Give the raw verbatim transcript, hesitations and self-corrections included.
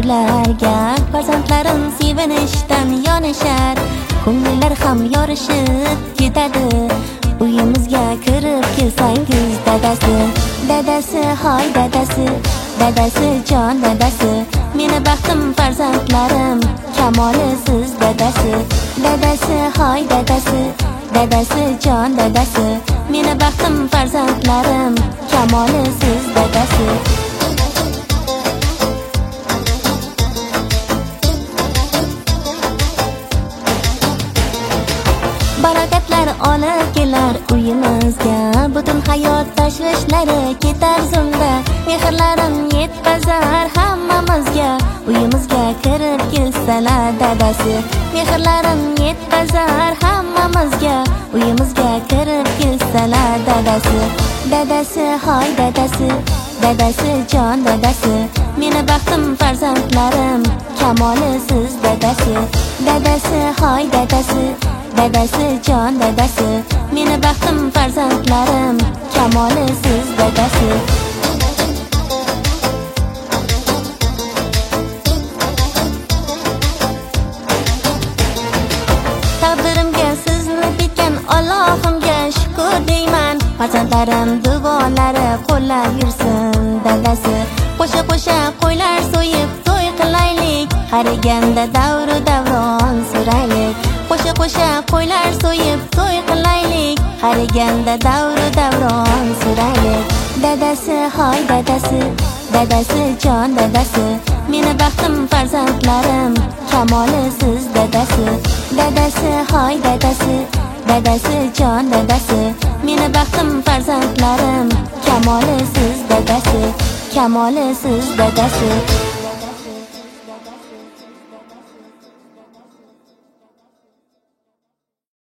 suvlarga farzandlarim sevinishdan yonishar, ko'ngillar ham yorishib ketadi. Uyimizga kirib kelsangiz dadasi, dadasi hoy dadasi, dadasi jon dadasi, meni baxtim farzandlarim kamoli siz dadasi, dadasi hoy dadasi, dadasi jon dadasi, meni baxtim farzandlarim kamoli siz dadasi. Barakatlar olib kelar uyimizga, butun hayot tashvishlari ketar zumda, mehrlarim yetkazar hammamizga. Uyimizga kirib kelsalar dadasi, mehrlarim yetkazar hammamizga. Uyimizga kirib kelsalar dadasi, dadasi hoy dadasi, dadasi jon dadasi, meni baxtim farzandlarim kamoli siz dadasi, dadasi hoy dadasi, dadasi jon dadasi, meni baxtim farzandlarim kamoli siz dadasi. Taqdirimga sizni bitgan Allohimga shukr deyman. Farzandlarim duolari qo'llab yursin dadasi, qo'sha qo'sha qo'ylar so'yib to'y qilaylik, qariganda davru davron suraylik. Qo'sha qo'sha qo'ylar so'yib to'y qilaylik, qariganda davru davron suraylik. Dadasi hoy dadasi, dadasi jon dadasi, meni baxtim farzandlarim kamoli siz dadasi, dadasi hoy dadasi, dadasi jon dadasi, meni baxtim farzandlarim kamoli siz dadasi, kamoli siz dadasi.